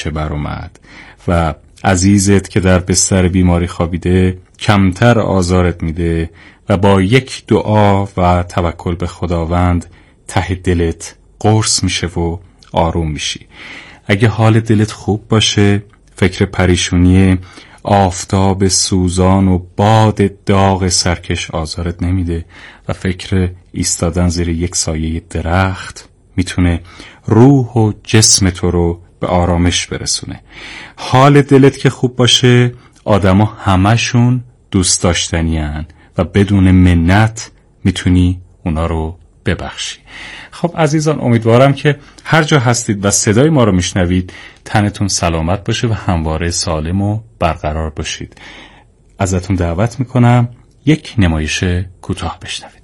بر اومد و عزیزت که در بستر بیماری خوابیده کمتر آزارت میده و با یک دعا و توکل به خداوند ته دلت قرص میشه و آروم میشی. اگه حال دلت خوب باشه فکر پریشونی آفتاب سوزان و باد داغ سرکش آزارت نمیده و فکر ایستادن زیر یک سایه درخت میتونه روح و جسم تو رو به آرامش برسونه. حال دلت که خوب باشه آدما همشون دوست داشتنی هن و بدون منت میتونی اونا رو ببخشی. خب عزیزان، امیدوارم که هر جا هستید و صدای ما رو میشنوید تنتون سلامت باشه و همواره سالم و برقرار باشید. ازتون دعوت میکنم یک نمایش کوتاه بشنوید.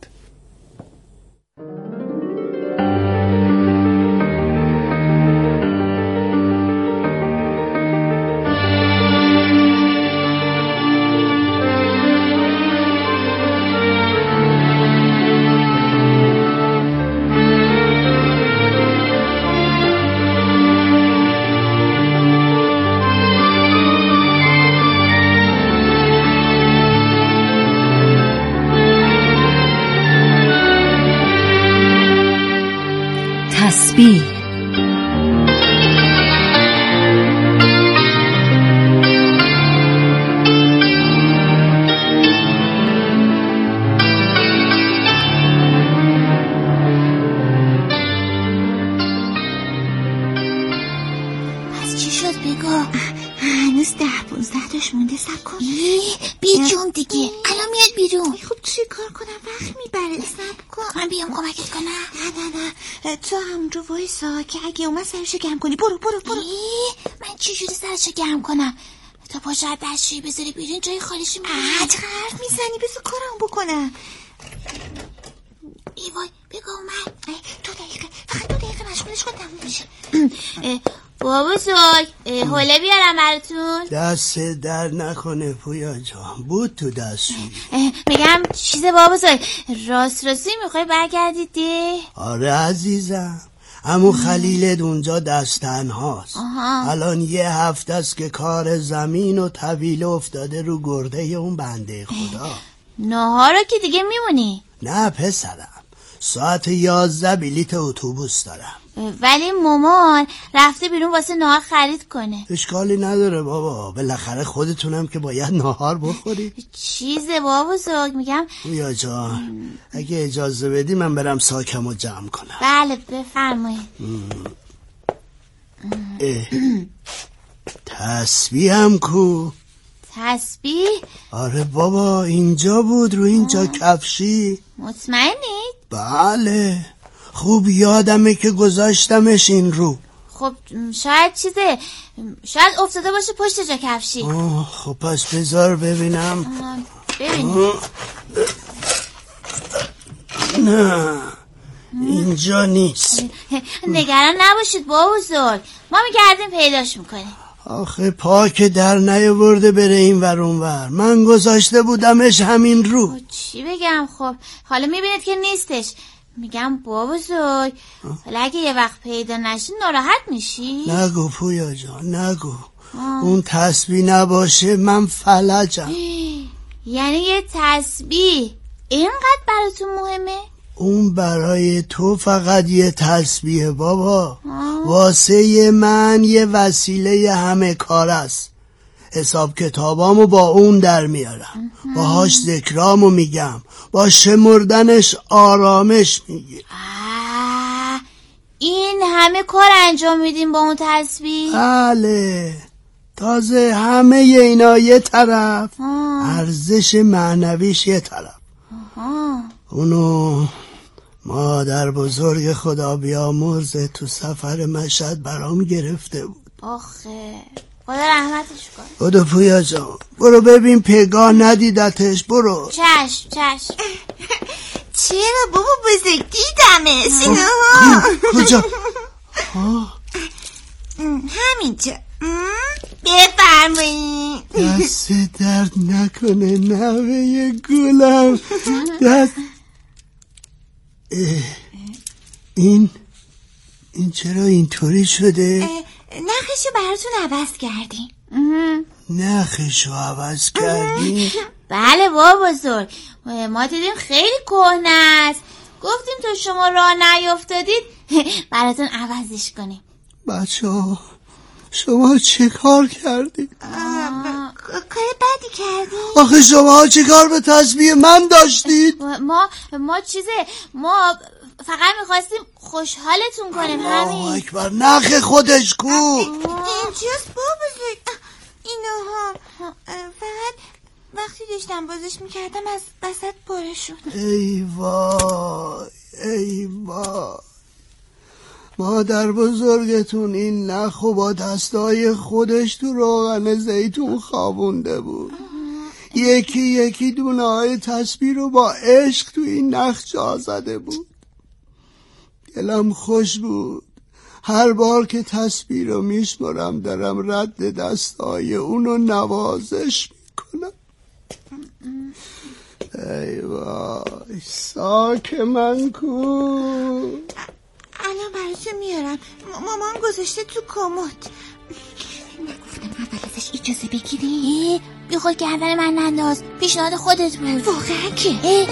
تسبیح. پس چی شد بگو؟ هنوز 10-15 تاش مونده. صبر کن. بیجون دیگه الان میاد بیرون. خب چی کار کنم؟ وقت میبره. صبر کن. من بیام کمکت کنم؟ نه تو همونجا وایسا که اگه اومد سرشو گرم کنی. برو. من چجوری سرشو گرم کنم؟ تا پاشو از دستشویی بذاری بیرون جای خالیشو میبینی. چه حرف میزنی؟ بذار کارم بکنم. ای وای بگو اومد. 2 دقیقه، فقط 2 دقیقه مشغولش کن تموم میشه. بابا بزرگ حوله بیارم براتون. دست در نکنه پویا جان، بود تو دستشویی. میگم چیزه بابا بزرگ، راستی میخوای برگردی ده؟ آره عزیزم، عمو خلیلت اونجا دست تنهاست. الان 1 هفته است که کار زمین و طویل افتاده رو گرده اون بنده خدا. ناهارو که دیگه میمونی؟ نه پسرم، ساعت 11 بلیت اتوبوس دارم. ولی مامان رفته بیرون واسه ناهار خرید کنه. اشکالی نداره بابا، بالاخره خودتونم که باید ناهار بخوری. چیزه بابا بزرگ، میگم پویا جان اگه اجازه بدی من برم ساکمو جمع کنم. بله بفرمایید. تسبیحم کو؟ تسبیح؟ آره بابا اینجا بود، رو اینجا کفشی. مطمئنید؟ بله خوب یادمه که گذاشتمش این رو. خب شاید شاید افتاده باشه پشت جا کفشی. خب پس بذار ببینم. ببینید. نه اینجا نیست. نگران نباشید بابا بزرگ، ما میگردیم پیداش میکنیم. آخه پا که در نیاورده بره این ور اون ور، من گذاشته بودمش همین رو. چی بگم؟ خب حالا میبینید که نیستش. میگم بابا بزرگ حالا اگه یه وقت پیدا نشی ناراحت میشی؟ نگو پویا جان نگو. اون تسبیح نباشه من فلجم. یعنی یه تسبیح اینقدر براتون مهمه؟ اون برای تو فقط یه تسبیحه بابا. واسه من یه وسیله همه کار است. حساب کتابامو با اون در میارم، باهاش ذکرامو میگم، با شمردنش آرامش میگیرم. این همه کار انجام میدیم با اون تسبیح؟ بله، تازه همه اینا یه طرف، ارزش معنویش یه طرف. اونو مادر بزرگ خدا بیامرز تو سفر مشهد برام گرفته بود. آخه خدا رحمتش کن. بدو پویا جان برو ببین پگاه ندیدتش. برو. چشم. چرا بابا بزرگ دیدمش. کجا؟ همینجا. بفرمایید. دست درد نکنه نوه گلم. دست این چرا اینطوری شده؟ نخشو براتون عوض کردیم. نخشو عوض کردیم؟ بله بابا بزرگ، ما دیدیم خیلی کهنه است، گفتیم تا شما راه نیافتادید براتون عوضش کنیم. بچه‌ها شما چه کار کردید؟ کار بدی کردیم. آخه شما چه کار به تسبیح من داشتید؟ ما فقط میخواستیم خوشحالتون کنیم. همین. الله اکبر، نخ خودش کو؟ اینجاست بابا زد. اینو هم فقط وقتی داشتم بازش میکردم از وسط پاره شد. ای وای ای وای، مادر بزرگتون این نخو با دستای خودش تو روغن زیتون خوابونده بود. یکی یکی دونه های تسبیح رو با عشق تو این نخ جا زده بود. دلم خوش بود هر بار که تسبیح رو میشمارم دارم رد دستای اونو نوازش میکنم. ای وای ساک من کو؟ الان براتون میارم. مامان گذاشته تو کمد. نگفتم اول ازش اجازه بگیری؟ بی خود گردن من ننداز، پیشنهاد خودت بود. واقعا که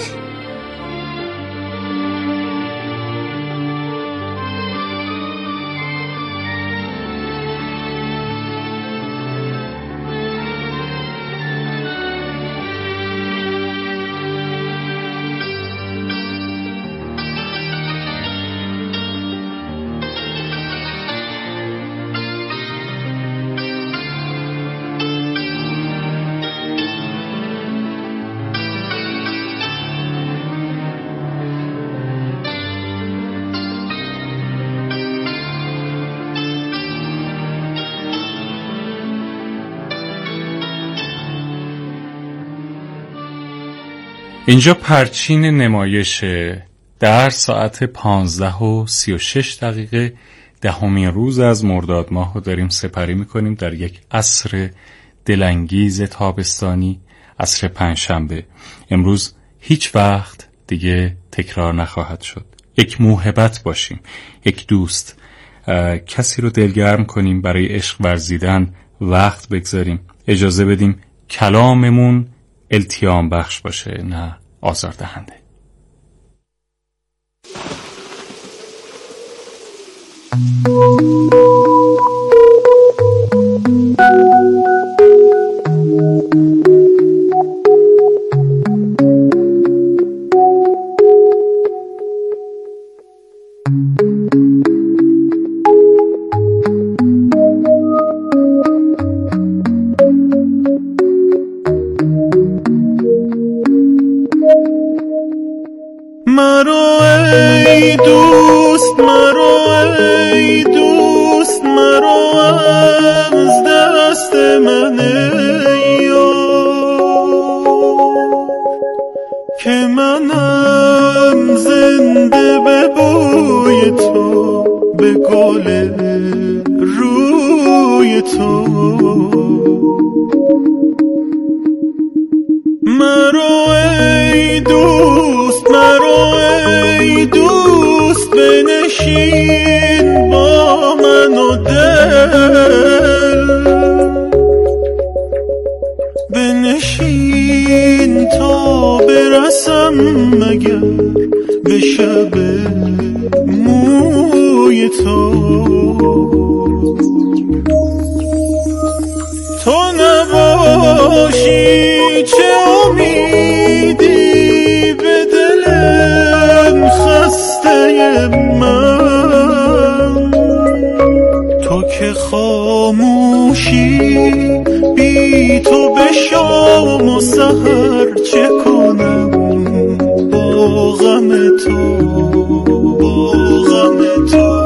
اینجا پرچین نمایشه. در ساعت 15:36 دهمین روز از مرداد ماه رو داریم سپری میکنیم در یک عصر دلانگیز تابستانی، عصر پنجشنبه. امروز هیچ وقت دیگه تکرار نخواهد شد. یک موهبت باشیم، یک دوست، کسی رو دلگرم کنیم، برای عشق ورزیدن وقت بگذاریم، اجازه بدیم کلاممون التیام بخش باشه نه آزاردهنده. مرو ای دوست، مرو ای دوست، مرو از دست من که منم زنده به بوی تو، به گل روی تو. مرو ای دوست، مرو ای دوست، بنشین با من و دل، بنشین تا برسم مگر به شب موی تو. تو نباشی چه امیدی به دلم خسته من، تو که خاموشی بی تو به شام و سحر چه کنم با غم تو، با غم تو.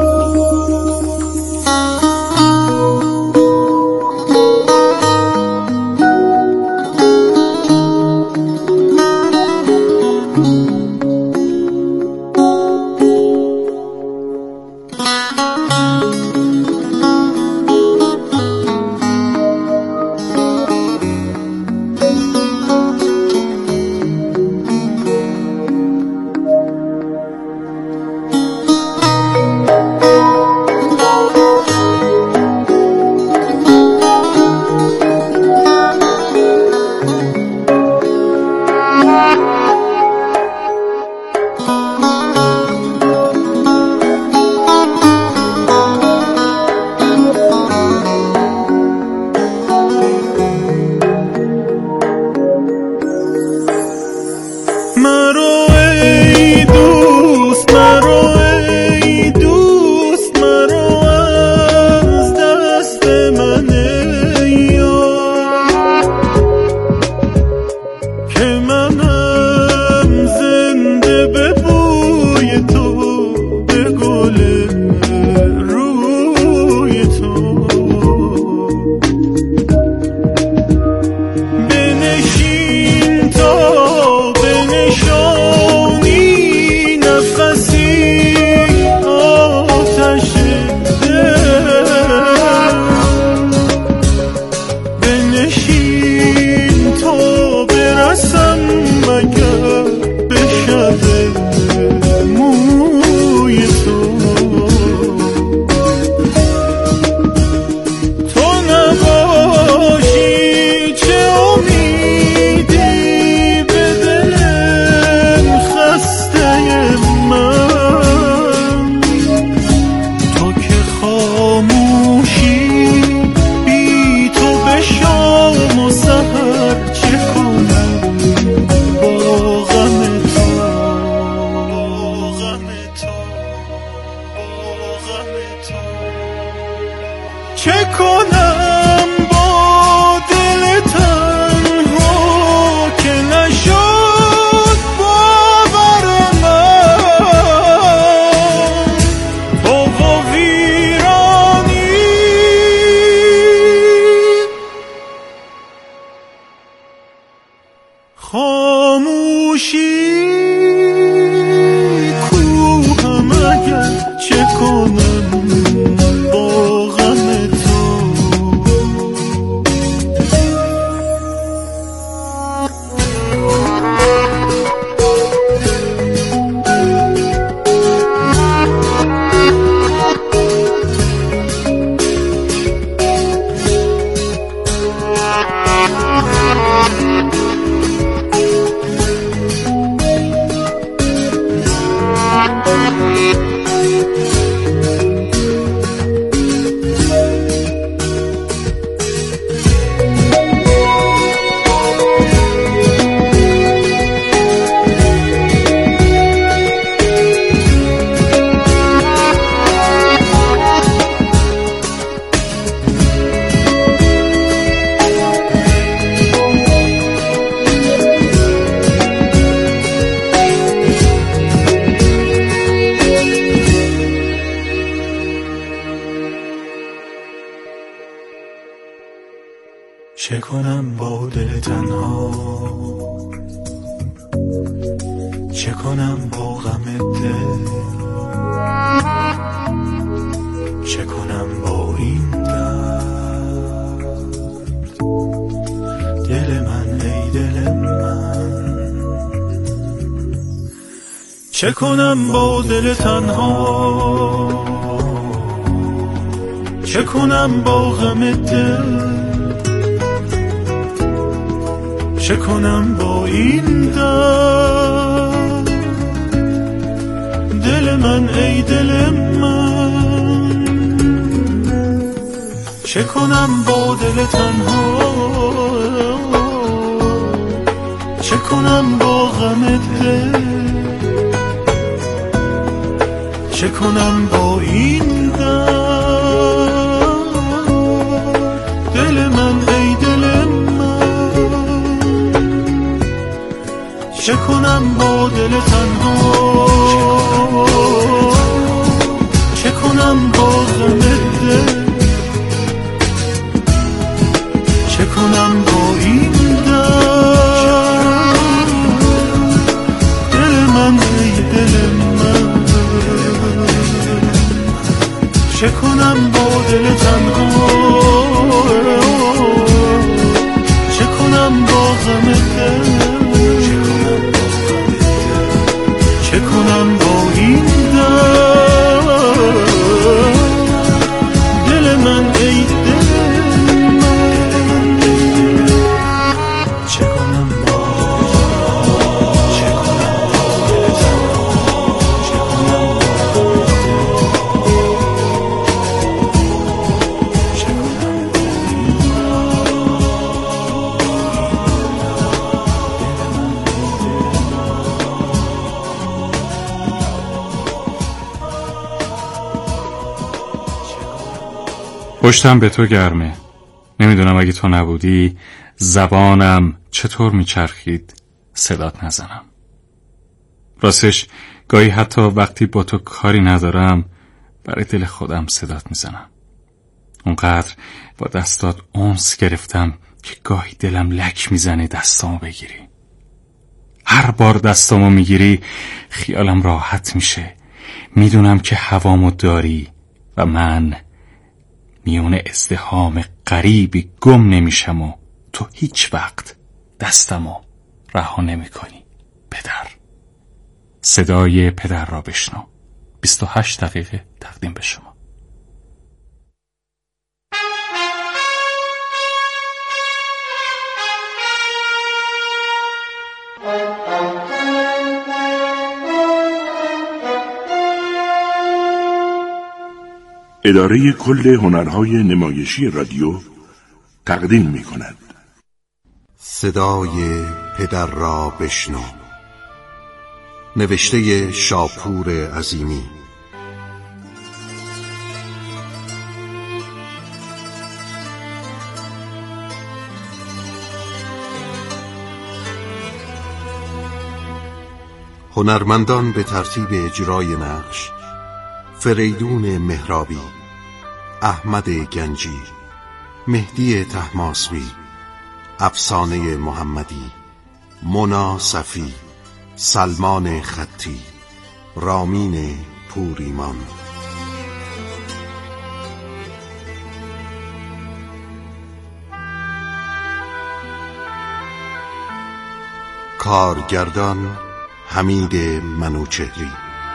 چه کنم با دل تنها، چه کنم با غم دل، چه کنم با این درد. دل من ای دل من، چه کنم با دل تنها، چه کنم با غم دل، چه کنم با این درد. دل من ای دل من، چه کنم با دل تنها، چه کنم با غم دل، چه کنم با این درد. دل من ای دل من، چه کنم با دل تنها، چه کنم با غم دل، چه کنم با این درد. دل من ای دل من، چه کنم با دل تنها، چه کنم با غم دل، چه کنم با این درد. دل من ای دل من، چه کنم با چه کنم با دل تنها، چه کنم با چه کنم با پشتم به تو گرمه. نمیدونم اگه تو نبودی زبانم چطور میچرخید صدات نزنم. راستش گاهی حتی وقتی با تو کاری ندارم برای دل خودم صدات میزنم. اونقدر با دستات اونس گرفتم که گاهی دلم لک میزنه دستامو بگیری. هر بار دستامو میگیری خیالم راحت میشه. میدونم که هوامو داری و من میون ازدحام غریبی گم نمیشم و تو هیچ وقت دستمو رها نمی کنی. پدر. صدای پدر را بشنو. 28 دقیقه تقدیم به شما. اداره کل هنرهای نمایشی رادیو تقدیم می کند صدای پدر را بشنو. نوشته شاپور عظیمی. هنرمندان به ترتیب اجرای نقش: فریدون مهرابی، احمد گنجی، مهدی طهماسبی، افسانه محمدی، مونا صفی، سلمان خطی، رامین پوریمان. کارگردان حمید منوچهری.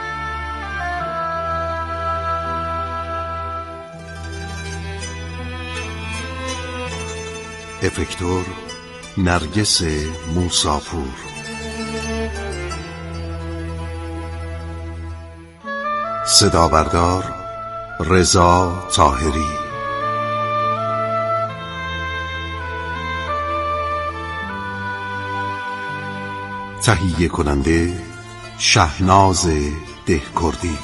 افکتور نرگس موساپور. صدابردار رضا طاهری. تهیه کننده شهناز دهکردی.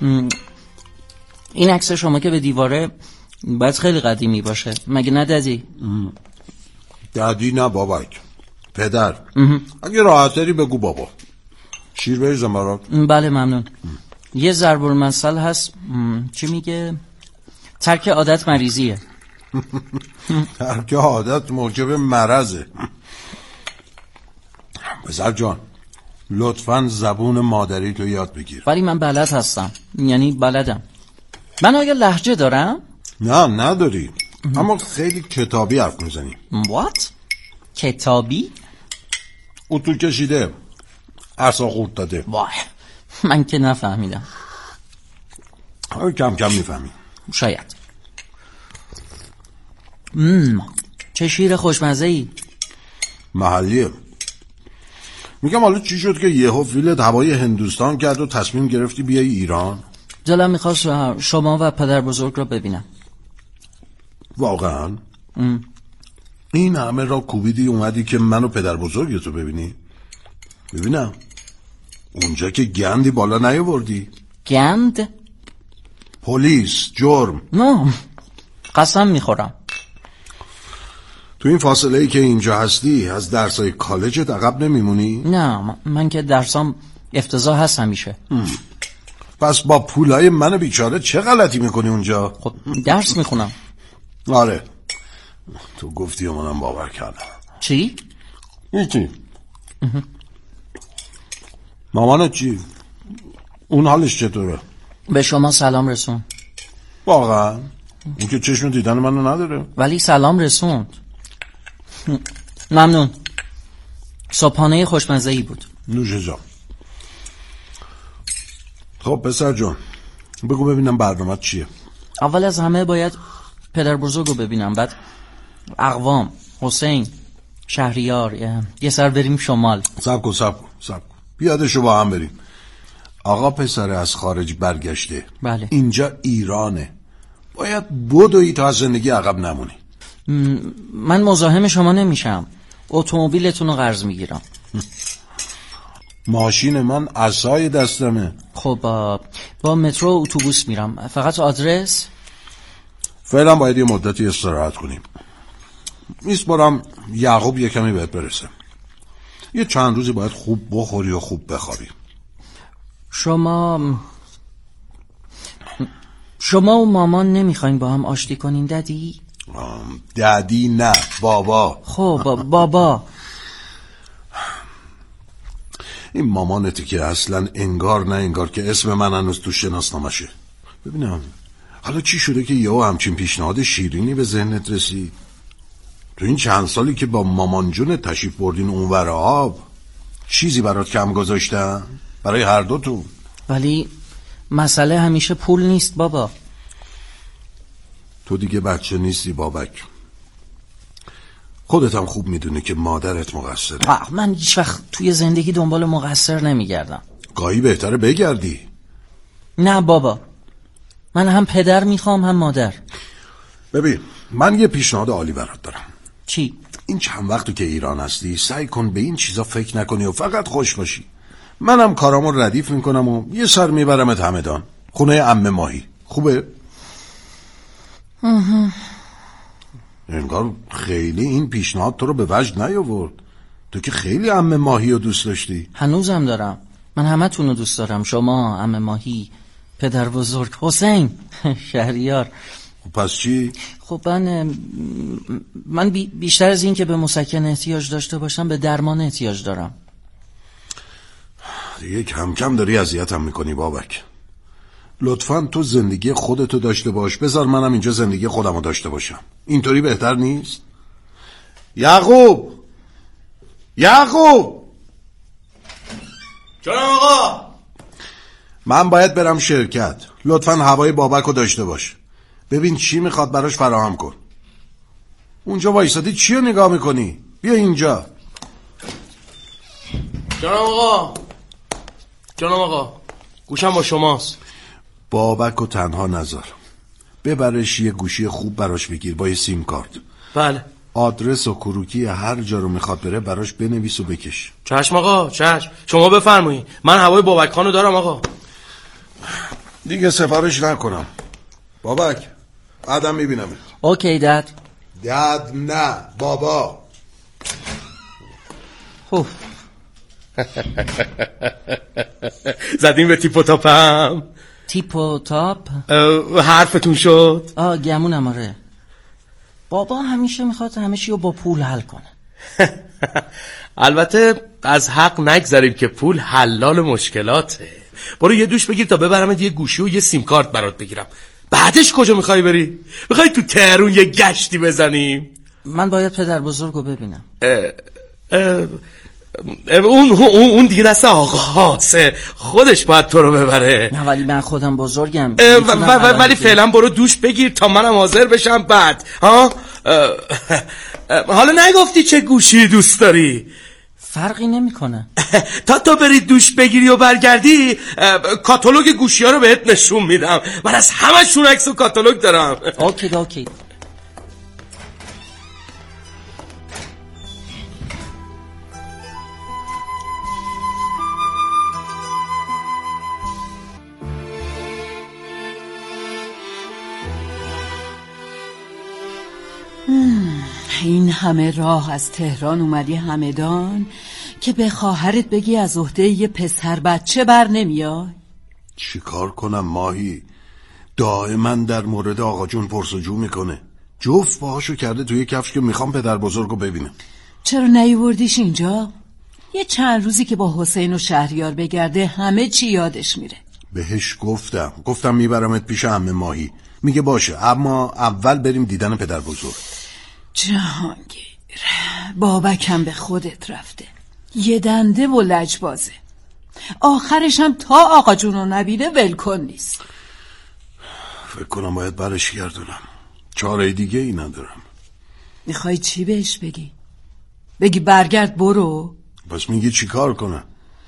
این عکس شما که به دیواره باید خیلی قدیمی باشه، مگه نه ددی؟ ددی نه بابک، پدر. اگه راحت داری بگو بابا. شیر بریزم برات؟ بله ممنون. یه ضرب المثل هست، چی میگه؟ ترک عادت مریضیه. ترک عادت موجب مرضه. پسر جان لطفاً زبون مادری تو یاد بگیر. ولی من بلد هستم، یعنی بلدم. من آیا لهجه دارم؟ نه نداری، اما خیلی کتابی حرف میزنی. What؟ کتابی؟ اتو کشیده، عصا خورد داده. وای من که نفهمیدم. کم کم میفهمی. شاید. چه شیر خوشمزه‌ای. محلیه. میگم حالا چی شد که یهو فیلت هوای هندوستان کرد و تصمیم گرفتی بیای ایران؟ دلم میخواست شما و پدر بزرگ رو ببینم. واقعا؟ این همه را کوبیدی اومدی که منو پدر بزرگتو ببینی؟ ببینم اونجا که گندی بالا نیاوردی؟ گند؟ پلیس، جرم. نه قسم میخورم. تو این فاصله ای که اینجا هستی از درسای کالجت عقب نمیمونی؟ نه من که درسام افتضاح هست همیشه. پس با پولای من بیچاره چه غلطی میکنی اونجا؟ خب درس میخونم. آره تو گفتی و منم باور کردم. چی؟ هیچی. مامانت چی؟ اون حالش چطوره؟ به شما سلام رسون. واقعا؟ اون که چشم دیدن منو نداره. ولی سلام رسوند. ممنون. صبحانه خوشمزه‌ای بود. نوش جان. خب پسر جان بگو ببینم برنامه چیه؟ اول از همه باید پدر بزرگو ببینم، بعد اقوام، حسین، شهریار، یه سر بریم شمال. صبر کن بیادشو با هم بریم. آقا پسر از خارج برگشته. بله. اینجا ایرانه، باید بدوی تا از زندگی عقب نمونی. من مزاحم شما نمیشم، اتومبیلتون رو قرض میگیرم. ماشین من عصای دستمه. خب با مترو و اتوبوس میرم. فقط آدرس؟ فعلا باید یه مدتی استراحت کنیم. میسپارم یعقوب یه کمی بهت برسه. یه چند روزی باید خوب بخوری و خوب بخوابی. شما و مامان نمیخواین با هم آشتی کنین ددی؟ ددی نه بابا. خب بابا. این مامانتی که اصلا انگار نه انگار که اسم من هنوز تو شناسنامشه. ببینم حالا چی شده که یهو همچین پیشنهاد شیرینی به ذهنت رسید؟ تو این چند سالی که با مامان جون تشریف بردین اونور آب چیزی برات کم گذاشتن؟ برای هر دوتون؟ ولی مسئله همیشه پول نیست بابا. تو دیگه بچه نیستی بابک. خودت هم خوب میدونی که مادرت مقصره. من هیچ وقت توی زندگی دنبال مقصر نمیگردم. گاهی بهتره بگردی. نه بابا، من هم پدر میخوام هم مادر. ببین من یه پیشنهاد عالی برات دارم. چی؟ این چند وقتی که ایران هستی سعی کن به این چیزا فکر نکنی و فقط خوش باشی. منم کارامو ردیف میکنم و یه سر میبرمت همدان، خونه عمه ماهی. خوبه؟ انگار خیلی این پیشنهاد تو رو به وجد نیاورد. تو که خیلی عمه ماهی رو دوست داشتی. هنوزم دارم. من همه تون رو دوست دارم. شما، عمه ماهی، پدر بزرگ، حسین، شهریار. پس چی؟ خب من بیشتر از این که به مسکن احتیاج داشته باشم به درمان احتیاج دارم. دیگه کم کم داری اذیتم میکنی بابک. لطفاً تو زندگی خودتو داشته باش، بذار منم اینجا زندگی خودمو داشته باشم. اینطوری بهتر نیست؟ یعقوب جانم آقا. من باید برم شرکت. لطفاً هوای بابکو داشته باش. ببین چی میخواد براش فراهم کن. اونجا وایسادی چی رو نگاه میکنی؟ بیا اینجا. جانم آقا گوشم با شماست. بابکو تنها نذار، ببرش یه گوشی خوب براش بگیر با یه سیم کارت. بله. آدرس و کروکی هر جا رو میخواد بره براش بنویس و بکش. چشم آقا چشم. شما بفرمایید، من هوای بابک خانو دارم آقا. دیگه سفارش نکنم. بابک بعدم میبینم. اوکی داد. داد نه بابا. زدیم به تیپ و تاپم. تیپ و تاپ؟ حرفتون شد؟ گمونم. آره بابا همیشه میخواد همه چی رو با پول حل کنه. البته از حق نگذاریم که پول حلال مشکلاته. برو یه دوش بگیر تا ببرمت یه گوشی و یه سیم کارت برات بگیرم. بعدش کجا میخوای بری؟ میخوای تو تهرون یه گشتی بزنیم؟ من باید پدر بزرگو ببینم. اون دیگه دست آقاست، خودش باید تو رو ببره. نه ولی من خودم بزرگم. ولی فعلا برو دوش بگیر تا منم حاضر بشم بعد. حالا نگفتی چه گوشی دوست داری؟ فرقی نمیکنه. تا تو بری دوش بگیری و برگردی کاتالوگ گوشی ها رو بهت نشون میدم. من از همشون عکس و کاتالوگ دارم. اوکی. این همه راه از تهران اومدی همدان که به خواهرت بگی از عهده یه پسر بچه بر نمیای؟ چی کار کنم ماهی؟ دائما در مورد آقا جون پرسجو میکنه. جفت باهاشو کرده توی کفش که میخوام پدر بزرگو ببینم. چرا نیوردیش اینجا؟ یه چند روزی که با حسین و شهریار بگرده همه چی یادش میره. بهش گفتم میبرمت پیش عمه ماهی. میگه باشه اما اول بریم دیدن پدر بزرگ. جهانگیر بابکم به خودت رفته، یه دنده و لجبازه. آخرش هم تا آقا جونو نبینه ولکن نیست. فکر کنم باید برش گردونم، چاره دیگه ای ندارم. میخوای چی بهش بگی؟ بگی برگرد برو؟ پس میگی چی کار کنم؟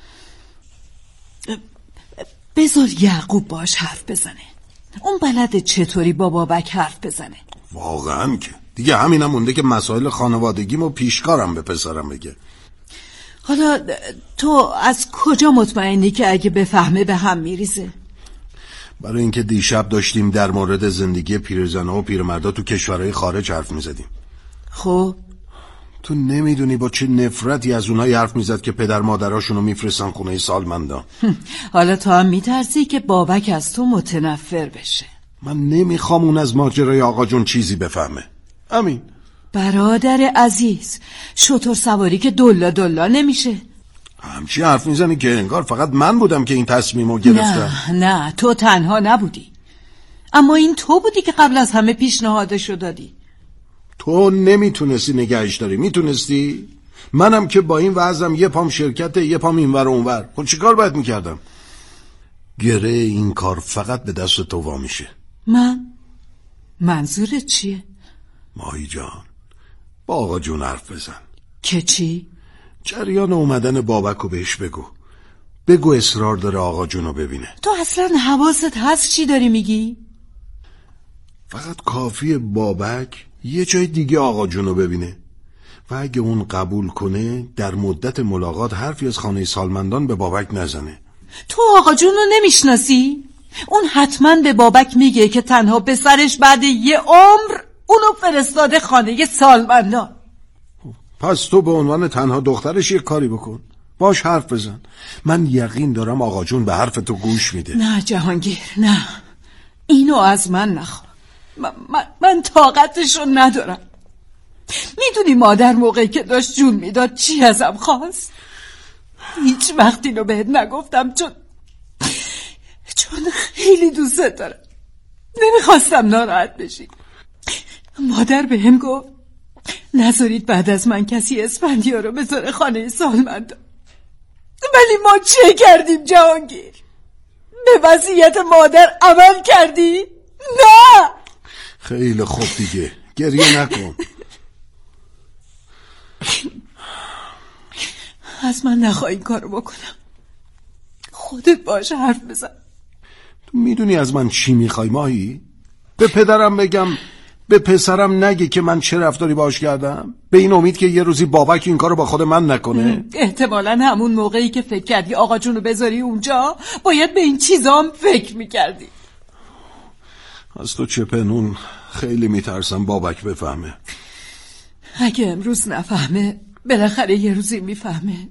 بذار یعقوب باش حرف بزنه، اون بلده چطوری با بابک حرف بزنه. واقعا که دیگه همینم مونده که مسائل خانوادگیمو پیشکارم به پسرم بگه. حالا تو از کجا مطمئنی که اگه بفهمه به هم میریزه؟ برای اینکه دیشب داشتیم در مورد زندگی پیرزن‌ها و پیرمردا تو کشورهای خارج حرف میزدیم. خب تو نمیدونی با چه نفرتی از اونها حرف میزد که پدر مادراشونو میفرستن خونه سالمندان. حالا تو هم میترسی که بابک از تو متنفر بشه. من نمیخوام اون از ماجرای آقا جون چیزی بفهمه. امین برادر عزیز، شتر سواری که دلا نمیشه. همچی حرف میزنی که انگار فقط من بودم که این تصمیمو گرفتم. نه تو تنها نبودی، اما این تو بودی که قبل از همه پیشنهادشو دادی. تو نمیتونستی نگهش داری، میتونستی؟ منم که با این وضعم یه پام شرکته یه پام اینور و اونور، خب چیکار باید میکردم؟ گره این کار فقط به دست تو وا میشه. منظورت چیه؟ ماهی جان با آقا جون حرف بزن. که چی؟ جریان اومدن بابکو بهش بگو اصرار داره آقا جونو ببینه. تو اصلا حواست هست چی داری میگی؟ فقط کافیه بابک یه جای دیگه آقا جونو ببینه و اگه اون قبول کنه در مدت ملاقات حرفی از خانه سالمندان به بابک نزنه. تو آقا جونو نمیشناسی؟ اون حتما به بابک میگه که تنها پسرش بعد یه عمر اونو فرستاده خانه سالمندان. پس تو به عنوان تنها دخترش یه کاری بکن، باش حرف بزن. من یقین دارم آقا جون به حرف تو گوش میده. نه جهانگیر نه، اینو از من نخوا. من طاقتشو ندارم. میدونی مادر موقعی که داشت جون میداد چی ازم خواست؟ هیچ وقت اینو بهت نگفتم چون خیلی دوست دارم، نمیخواستم ناراحت بشی. مادر بهم گفت نذارید بعد از من کسی اسفندیار رو بذاره خانه سالمندان. ولی ما چه کردیم جهانگیر؟ به وصیت مادر عمل کردی؟ نه. خیلی خوب دیگه گریه نکن. از من نخواه این کارو بکنم، خودت باش حرف بزن. تو میدونی از من چی میخوای ماهی؟ به پدرم بگم به پسرم نگه که من چه رفتاری باش کردم؟ به این امید که یه روزی بابک این کارو با خود من نکنه؟ احتمالاً همون موقعی که فکر کردی آقا جونو بذاری اونجا باید به این چیزا هم فکر میکردی. از تو چه پنون؟ خیلی میترسم بابک بفهمه. اگه امروز نفهمه بالاخره یه روزی میفهمه.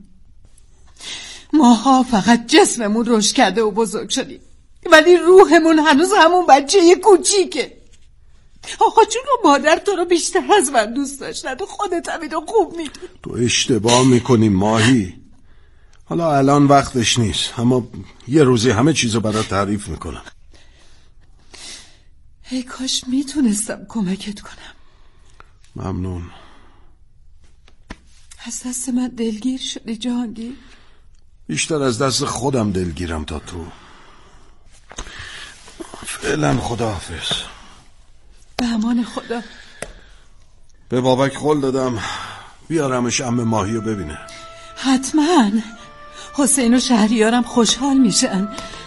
ماها فقط جسممون رشد کرده و بزرگ شدیم ولی روحمون هنوز همون بچه کوچیکه. آقا جون و مادر تو رو بیشتر از من دوست داشتن و خودت هم اینو خوب میدونی. تو اشتباه میکنی ماهی. حالا الان وقتش نیست، اما یه روزی همه چیزو برات تعریف میکنم. ای کاش میتونستم کمکت کنم. ممنون. از دست من دلگیر شدی جهانگیر؟ بیشتر از دست خودم دلگیرم تا تو. فعلا خداحافظ. به امان خدا. به بابک قول دادم بیارمش عمه ماهی رو ببینه. حتما. حسین و شهریارم خوشحال میشن.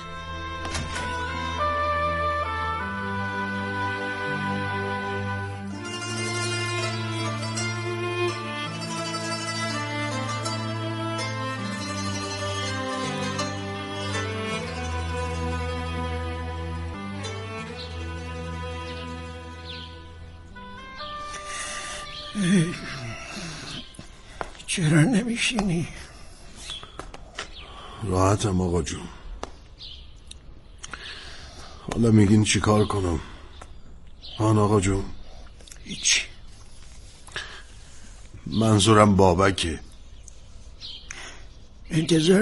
چرا نمیشینی؟ راحتم آقا جون. حالا میگین چی کار کنم؟ آن آقا جون هیچی. منظورم بابکه. انتظار